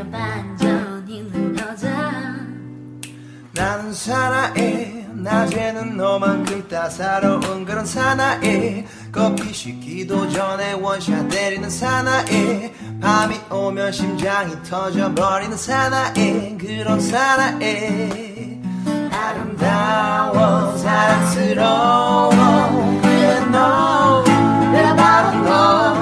그런 반전 있는 여자. 나는 사나이 낮에는 너만큼 따사로운 그런 사나이 커피 식기도 전에 원샷 때리는 사나이 밤이 오면 심장이 터져버리는 사나이 그런 사나이 아름다워 사랑스러워 그래 너 그래 바로 너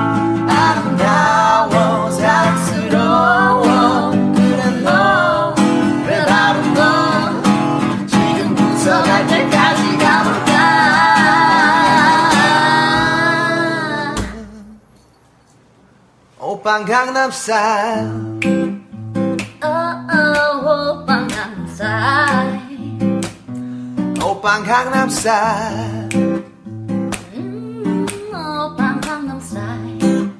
아름다워 사랑스러워 그래 너 그래 바로 너 지금부터 갈 때까지 가볼까 오빤 강남스타일 오빤 강남스타일 오빤 강남스타일 오빤 강남스타일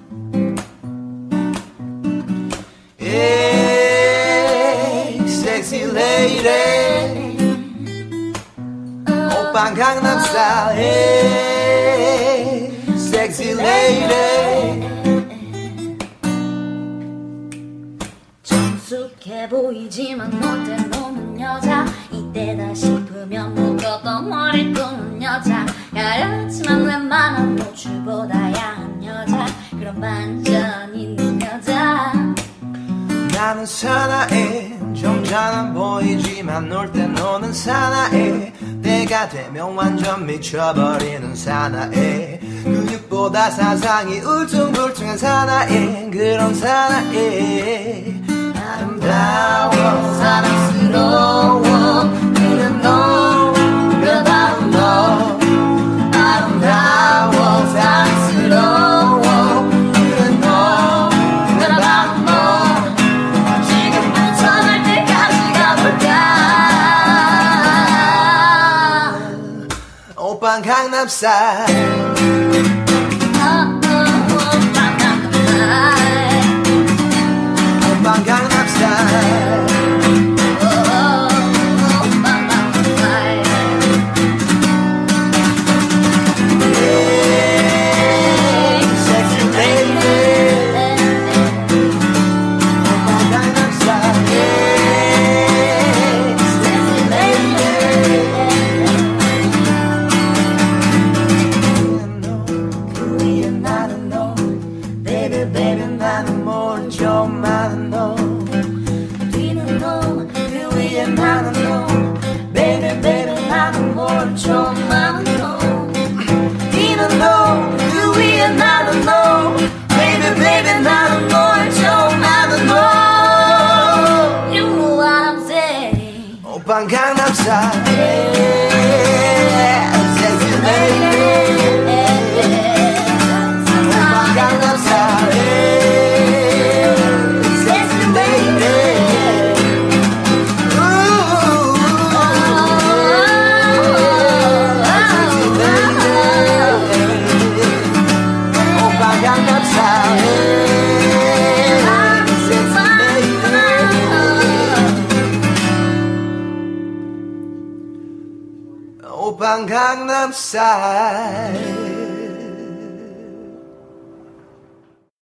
Hey, sexy lady 오빤 강남스타일 Hey, sexy lady 정숙해 보이지만 놀때 노는 여자 이때다 싶으면 묶었던 머리 끄는 여자 야릇지만 웬만한 노출보다 야한 여자 그런 반전 있는 여자. 나는 사나이 점잖아 보이지만 놀 때 노는 사나이 때가 되면 완전 미쳐버리는 사나이 근육보다 사상이 울퉁불퉁한 사나이 그런 사나이 아름다워 사랑스러워 그래 너 그래 바로 너 아름다워 사랑스러워 그래 너 그래 바로 너 지금부터 갈 때까지 가볼까 오빤 강남스타일 오빤 강남스타일 오빤 강남스타일 sexy lady 오빤 강남스타일 sexy lady 오빤 강남스타일 오빤 강남스타일